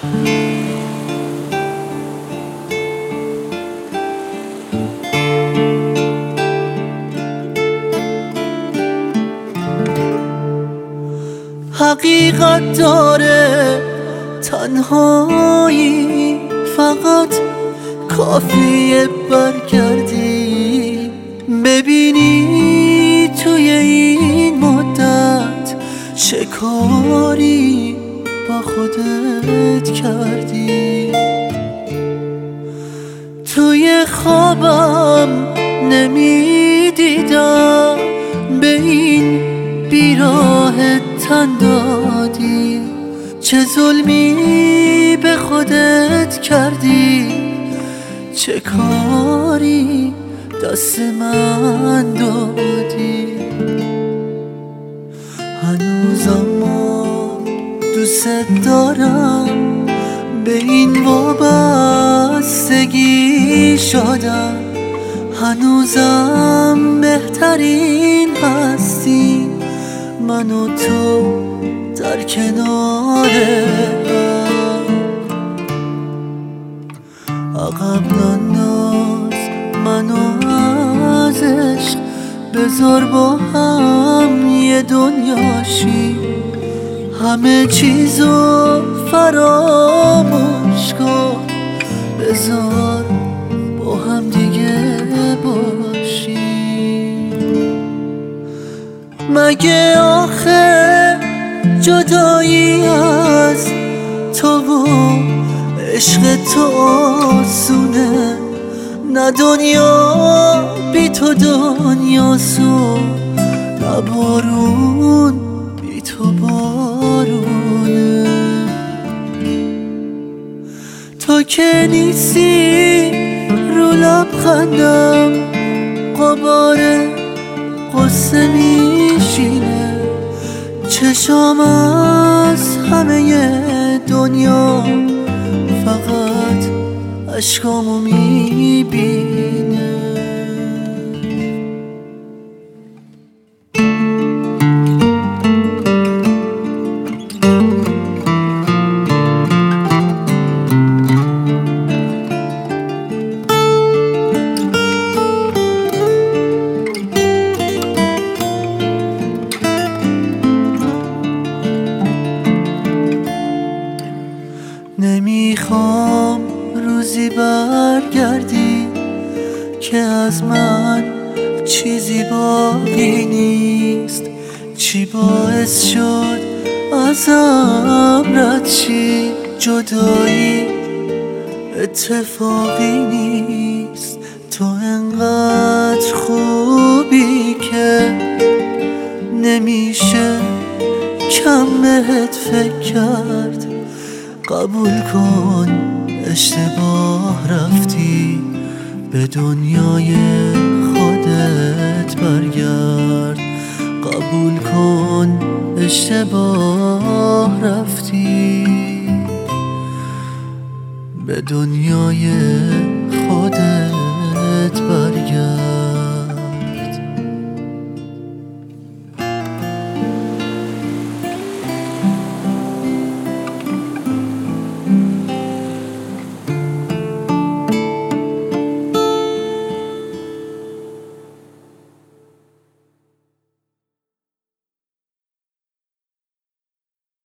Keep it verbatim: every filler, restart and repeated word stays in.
حقیقت داره تنهایی، فقط کافیه برگردی ببینی توی این مدت چه کاری با خودت کردی. توی خوابم نمیدیدم به این بیراه تن دادی، چه ظلمی به خودت کردی، چه کاری دست من دادی. هنوزم دوست دارم، به این وابستگی شدم، هنوزم بهترین هستی من و تو در کنار هم. عقب ننداز منو از عشق، بذار با هم یه دنیاشی، همه چیزو فراموش کن، بذار با هم دیگه باشی. مگه آخه جدایی از تو و عشق تو آسونه؟ نه دنیا بی تو دنیاسو، نه بارون بی تو بارونه. تو که نیستی رو لبخندم غبار قصه میشینه، چشام از همه دنیا فقط اشکامو میبینه. نمیخوام روزی برگردی که از من چیزی باقی نیست، چی باعث شد ازم رد شی؟ جدایی اتفاقی نیست، تو انقدر خوبی که نمیشه کم بهت فکر کرد. قبول کن اشتباه رفتی، به دنیای خودت برگرد. قبول کن اشتباه رفتی، به دنیای خودت برگرد.